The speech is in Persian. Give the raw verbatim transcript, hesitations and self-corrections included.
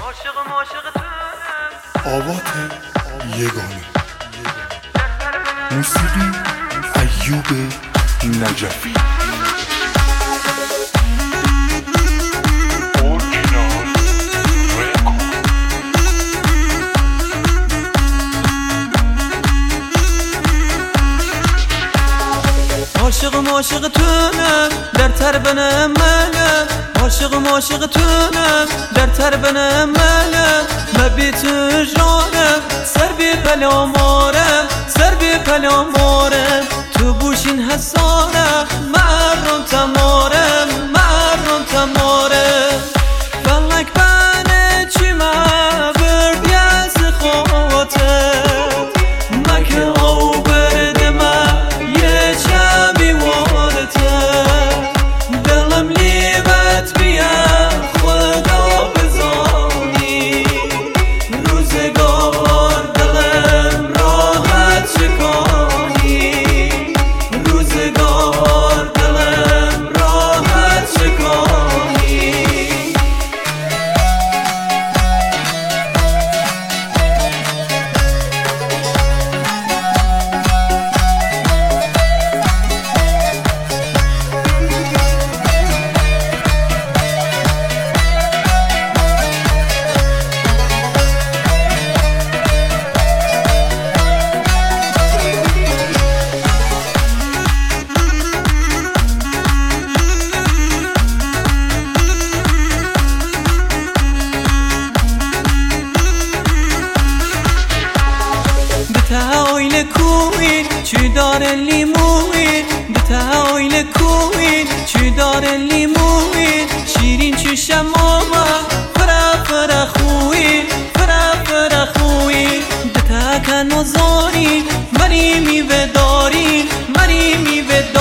آوات یگانه موسیقی ایوب نجفی. عاشقم عاشقتونم در تربنم منم، عاشقم عاشقتونم در تربنم منم. مبیت جانم سر بی پلامارم، سر بی پلامارم. تو بوشین حسانم مرم تمارم، مرم تمارم. فلک بانه چی ما برد یز خاطر مکه او برد ما یه چمی وارته. دلم لیبت بیا خدا بزانی، روزگار دلم راحت شکانی، روزگار دلم راحت شکانی. بتاویل کوین چی داره لیموین، بتاویل کوین چی داره لیموین. شیرین چی شماما فرا فرا خوین، فرا فرا خوین. بتا کن مزاری مری می بداری، مری می بداری.